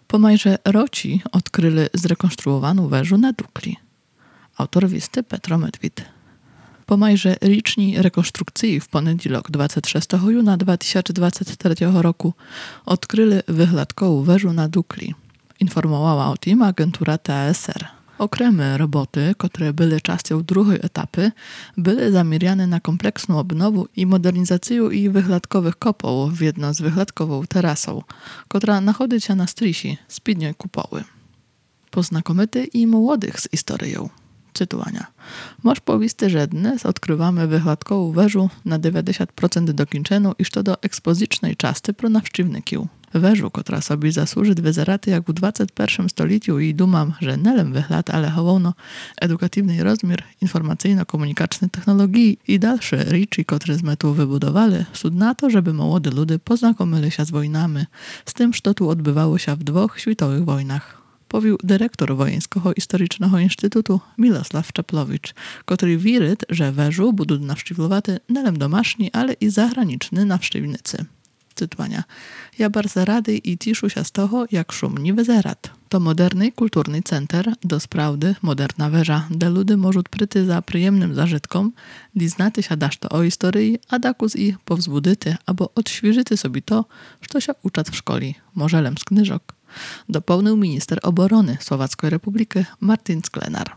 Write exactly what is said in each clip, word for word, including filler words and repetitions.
Po majże roci odkryli zrekonstruowaną wężu na Dukli. Autor listy Petro Medwid. Po majże riczni rekonstrukcji w poniedziałek dwudziestego szóstego juna dwa tysiące dwudziestego trzeciego roku odkryli wyhladkową wężu na Dukli. Informowała o tym agentura T A S R. Okremy roboty, które były częścią drugiej etapy, były zamierzone na kompleksną odnowę i modernizację ich wyhladkowych kopoł w jedno z wyhladkową terasą, która znajduje się na strysi spidniej kupoły. Poznakomity i młodych z historią. Cytowania. Moż powisty, że dnes odkrywamy wyhladkową wężu na dziewięćdziesiąt procent dokończoną i to do ekspozycyjnej części pro nawszczywników. Wężu, która sobie zasłuży wyzeraty jak w dwudziestym pierwszym stoleciu i dumam, że nelem wychlad, ale hołowno edukatywny rozmiar informacyjno-komunikacyjnej technologii i dalsze rzeczy, które z metu wybudowali, sud na to, żeby młode ludy poznakomili się z wojnami, z tym, co tu odbywało się w dwóch światowych wojnach. Powił dyrektor Wojenskiego Historycznego Instytutu Milosław Czeplowicz, który wierzy, że wężu będą nawszczywlowaty nelem domaszni, ale i zagraniczni nawszczywnicy. Cytowania. Ja bardzo rady i ciszu się z toho, jak szumni wyzerat. To moderny, kulturny center do sprawdy, moderna węża, gdzie ludy możą przyjść za przyjemnym zażytkom, diznaty się dasz to o historii, a dakus ich powzbudyty, albo odświeżyty sobie to, co się uczat w szkoli, możelem z knyżok. Dopełnił minister obrony Słowackiej Republiki Martin Sklenar.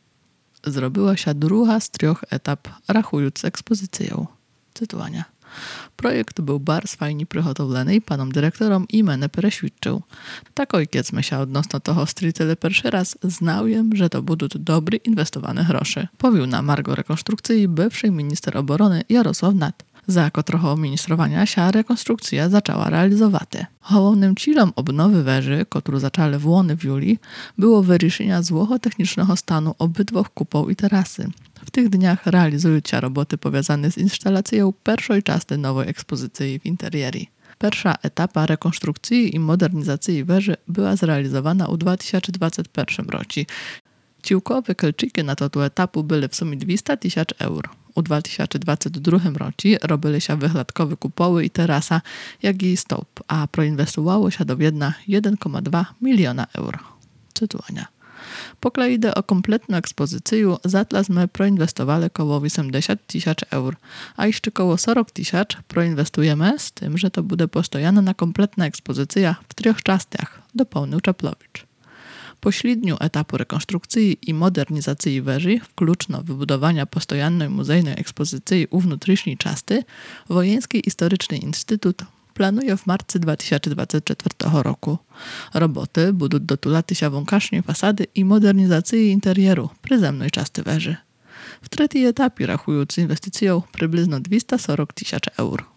Zrobiła się druga z trzech etap, rachując ekspozycję. Cytowania. Projekt był bardzo fajnie przygotowany panom dyrektorom i mnie przeświadczył. Tak ojciec się odnośnie toho strytyle pierwszy raz znałem, że to będą dobry inwestowane grosze. Powił na margo rekonstrukcji bywszy minister obrony Jarosław Nat, za którego ministrowania się rekonstrukcja zaczęła realizować. Głównym celem obnowy węży, którą zaczęli włony w juli, było wyryszenia złego technicznego stanu obydwu kupoł i terasy. W tych dniach realizują się roboty powiązane z instalacją pierwszej części nowej ekspozycji w interierii. Pierwsza etapa rekonstrukcji i modernizacji węży była zrealizowana w dwa tysiące dwudziestym pierwszym roku. Ciłkowe kelczyki na to etapu były w sumie dwieście tysięcy euro. W dwa tysiące dwudziestym drugim roku robili się wyhladkowe kupoły i terasa, jak i stołp, a proinwestowało się do jedna jeden przecinek dwa miliona euro. Cytowania. Po kolei idę o kompletną ekspozycję, zatlasmy proinwestowali koło osiemdziesiąt tysięcy euro, a jeszcze koło czterdzieści tysięcy proinwestujemy z tym, że to będzie postojana na kompletna ekspozycja w trzech częściach, dopełnił Czeplowicz. Po śledniu etapu rekonstrukcji i modernizacji węży, wkluczno wybudowania postojannej muzejnej ekspozycji u wnętrznej części, Wojenski Historyczny Instytut planuje w marcu dwa tysiące dwudziestego czwartego roku. Roboty będą dotulaty się wąkacznie fasady i modernizacji interieru pryzemnej części węży. W trzecim etapie rachując inwestycją przybliżno dwieście czterdzieści tysięcy euro.